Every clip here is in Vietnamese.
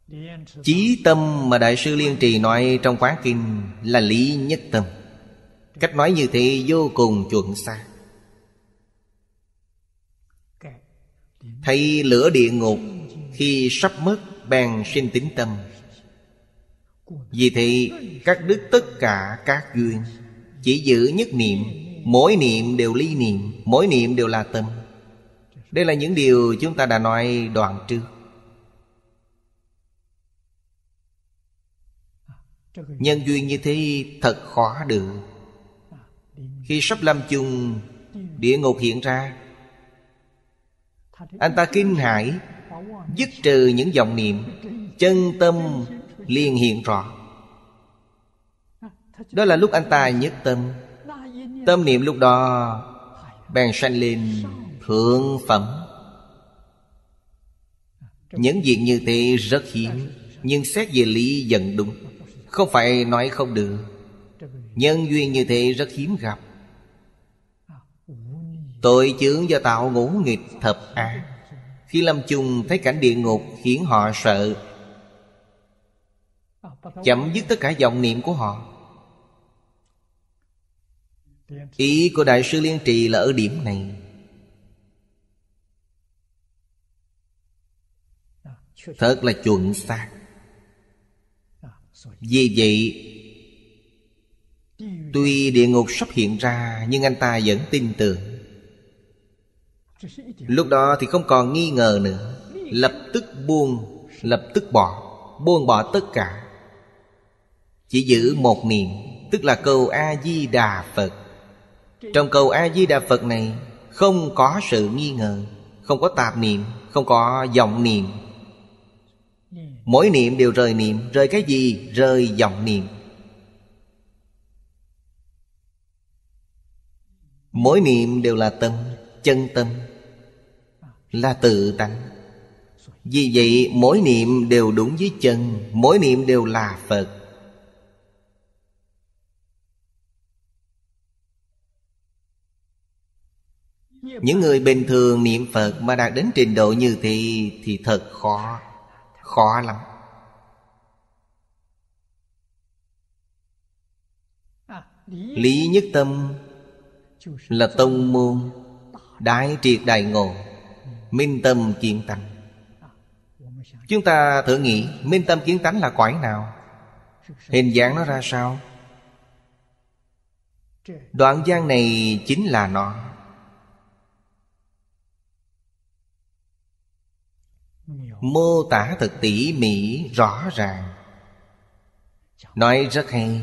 Chí tâm mà Đại sư Liên Trì nói trong Quán Kinh là lý nhất tâm. Cách nói như thế vô cùng chuẩn xác. Thấy lửa địa ngục khi sắp mất bèn sinh tín tâm. Vì thế các đức tất cả các duyên chỉ giữ nhất niệm. Mỗi niệm đều ly niệm, mỗi niệm đều là tâm. Đây là những điều chúng ta đã nói đoạn trước. Nhân duyên như thế thật khó được. Khi sắp lâm chung, địa ngục hiện ra, anh ta kinh hãi, dứt trừ những vọng niệm, chân tâm liền hiện rõ. Đó là lúc anh ta nhất tâm. Tâm niệm lúc đó bèn sanh lên thượng phẩm. Những việc như thế rất hiếm, nhưng xét về lý vẫn đúng. Không phải nói không được. Nhân duyên như thế rất hiếm gặp. Tội chướng do tạo ngũ nghịch thập ác, khi lâm chung thấy cảnh địa ngục khiến họ sợ, chấm dứt tất cả vọng niệm của họ. Ý của Đại sư Liên Trì là ở điểm này. Thật là chuẩn xác. Vì vậy tuy địa ngục sắp hiện ra, nhưng anh ta vẫn tin tưởng. Lúc đó thì không còn nghi ngờ nữa. Lập tức buông, lập tức bỏ. Buông bỏ tất cả, chỉ giữ một niệm, tức là câu A-di-đà Phật. Trong câu A-di-đà Phật này không có sự nghi ngờ, không có tạp niệm, không có vọng niệm. Mỗi niệm đều rời niệm. Rời cái gì? Rời vọng niệm. Mỗi niệm đều là tâm, chân tâm, là tự tánh. Vì vậy mỗi niệm đều đúng với chân, mỗi niệm đều là Phật. Những người bình thường niệm Phật mà đạt đến trình độ như thế thì thật khó, khó lắm. Lý nhất tâm là tông môn đại triệt đại ngộ, minh tâm kiến tánh. Chúng ta thử nghĩ, minh tâm kiến tánh là cõi nào? Hình dạng nó ra sao? Đoạn văn này chính là nó. Mô tả thật tỉ mỉ, rõ ràng, nói rất hay.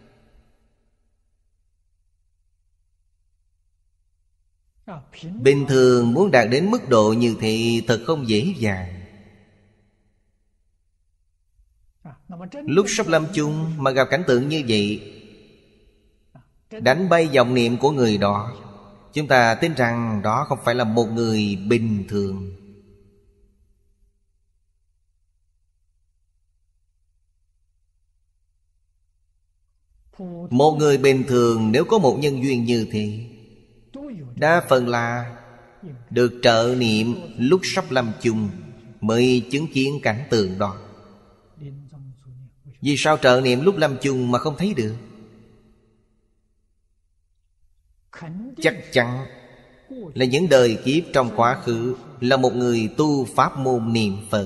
Bình thường muốn đạt đến mức độ như thế thật không dễ dàng. Lúc sắp lâm chung mà gặp cảnh tượng như vậy, đánh bay vọng niệm của người đó, chúng ta tin rằng đó không phải là một người bình thường. Một người bình thường nếu có một nhân duyên như thế, đa phần là được trợ niệm lúc sắp lâm chung mới chứng kiến cảnh tượng đó. Vì sao trợ niệm lúc lâm chung mà không thấy được? Chắc chắn là những đời kiếp trong quá khứ là một người tu pháp môn niệm Phật,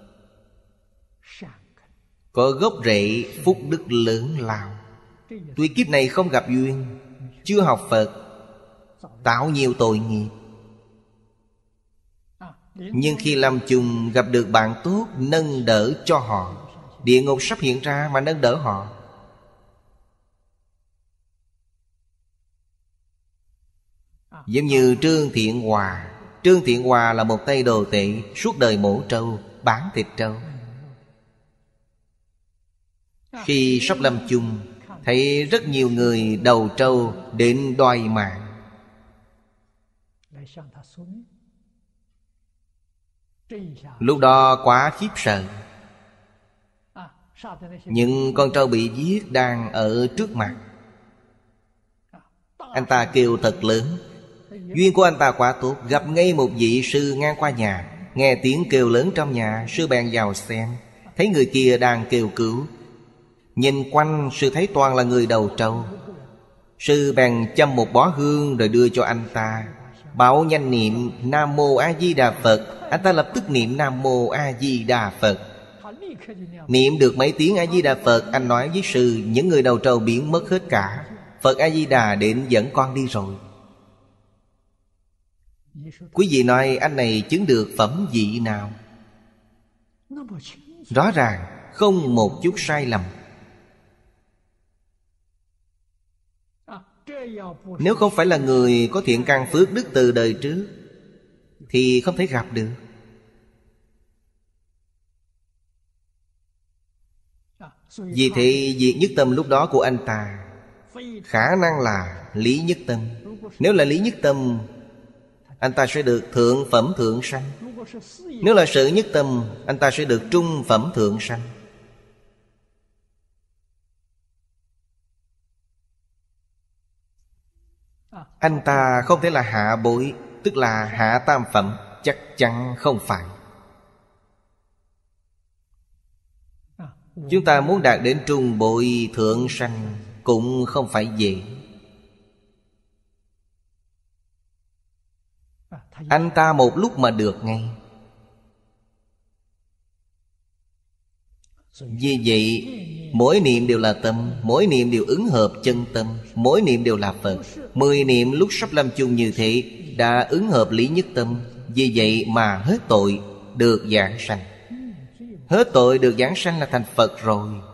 có gốc rễ phúc đức lớn lao. Tuy kiếp này không gặp duyên, chưa học Phật, tạo nhiều tội nghiệp, nhưng khi lâm chung gặp được bạn tốt nâng đỡ cho họ. Địa ngục sắp hiện ra mà nâng đỡ họ. Giống như Trương Thiện Hòa. Trương Thiện Hòa là một tay đồ tệ, suốt đời mổ trâu, bán thịt trâu. Khi sắp lâm chung, thấy rất nhiều người đầu trâu đến đòi mạng. Lúc đó quá khiếp sợ. Những con trâu bị giết đang ở trước mặt. Anh ta kêu thật lớn. Duyên của anh ta quá tốt, gặp ngay một vị sư ngang qua nhà. Nghe tiếng kêu lớn trong nhà, sư bèn vào xem. thấy người kia đang kêu cứu. Nhìn quanh sư thấy toàn là người đầu trâu. Sư bèn châm một bó hương rồi đưa cho anh ta, bảo nhanh niệm Nam Mô A Di Đà Phật. Anh ta lập tức niệm Nam Mô A Di Đà Phật. Niệm được mấy tiếng A Di Đà Phật, anh nói với sư, những người đầu trâu biến mất hết cả. Phật A Di Đà đến dẫn con đi rồi. Quý vị nói anh này chứng được phẩm vị nào? Rõ ràng không một chút sai lầm. Nếu không phải là người có thiện căn phước đức từ đời trước thì không thể gặp được. Vì thế việc nhất tâm lúc đó của anh ta khả năng là lý nhất tâm. Nếu là lý nhất tâm, anh ta sẽ được thượng phẩm thượng sanh. Nếu là sự nhất tâm, anh ta sẽ được trung phẩm thượng sanh. Anh ta không thể là hạ bội, tức là hạ tam phẩm. Chắc chắn không phải. Chúng ta muốn đạt đến trung bội thượng sanh cũng không phải dễ. Anh ta một lúc mà được ngay. Vì vậy mỗi niệm đều là tâm, mỗi niệm đều ứng hợp chân tâm, mỗi niệm đều là Phật. 10 niệm lúc sắp lâm chung như thế đã ứng hợp lý nhất tâm. Vì vậy mà hết tội được giảng sanh. Hết tội được giảng sanh là thành Phật rồi.